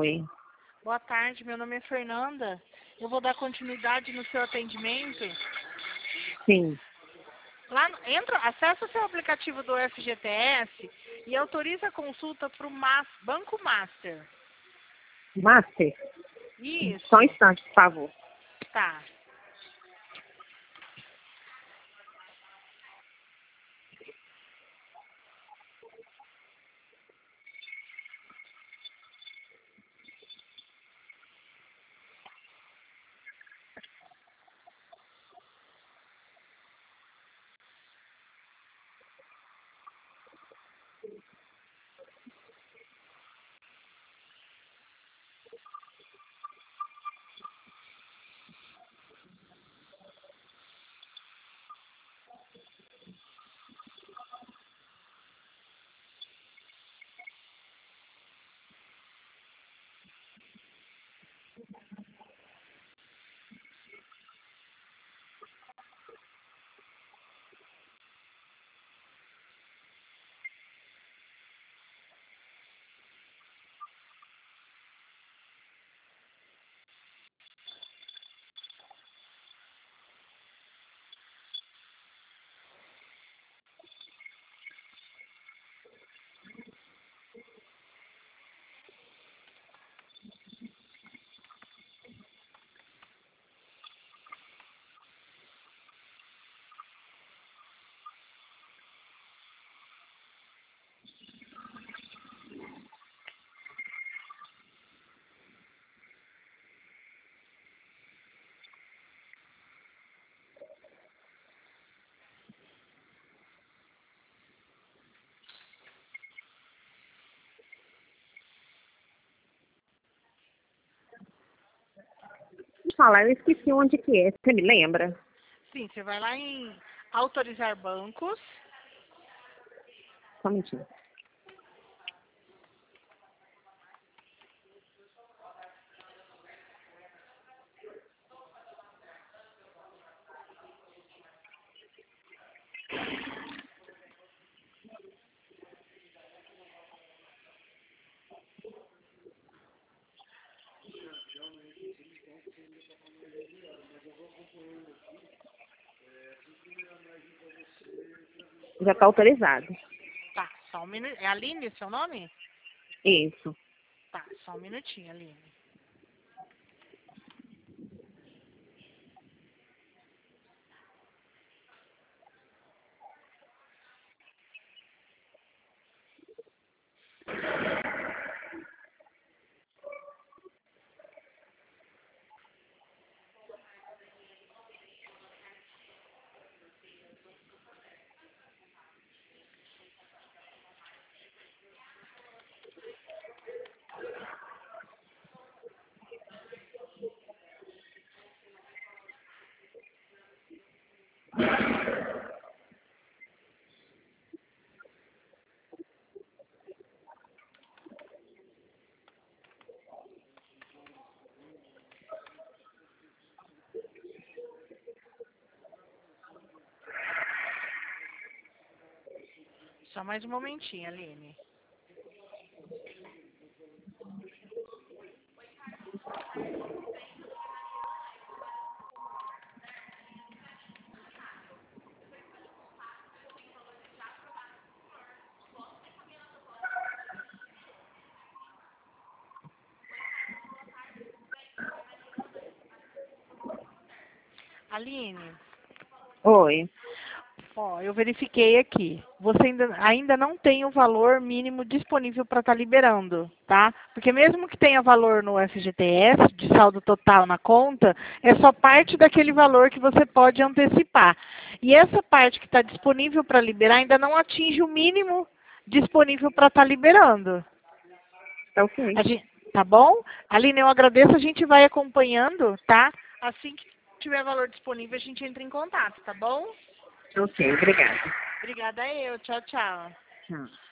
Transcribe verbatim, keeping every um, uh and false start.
Oi. Boa tarde, meu nome é Fernanda. Eu vou dar continuidade no seu atendimento. Sim. Lá, no- entra, acessa o seu aplicativo do F G T S e autoriza a consulta para o Mas, Banco Master. Master? Isso, Só um instante, por favor. tá. Falar, eu esqueci onde que é. Você me lembra? Sim, você vai lá em autorizar bancos. Só um minutinho. Já está autorizado. Tá, só um minuto. É Aline seu nome? Isso. Tá, só um minutinho, Aline. Só mais um momentinho, Aline. Aline, Oi. ó, eu verifiquei aqui. Você ainda, ainda não tem o valor mínimo disponível para estar liberando, tá? Porque mesmo que tenha valor no F G T S, de saldo total na conta, é só parte daquele valor que você pode antecipar. E essa parte que está disponível para liberar ainda não atinge o mínimo disponível para estar liberando. Tá ok. A gente, tá bom? Aline, eu agradeço, a gente vai acompanhando, tá? Assim que tiver valor disponível, a gente entra em contato, tá bom? Ok, obrigada. Obrigada eu. Tchau, tchau. Tchau.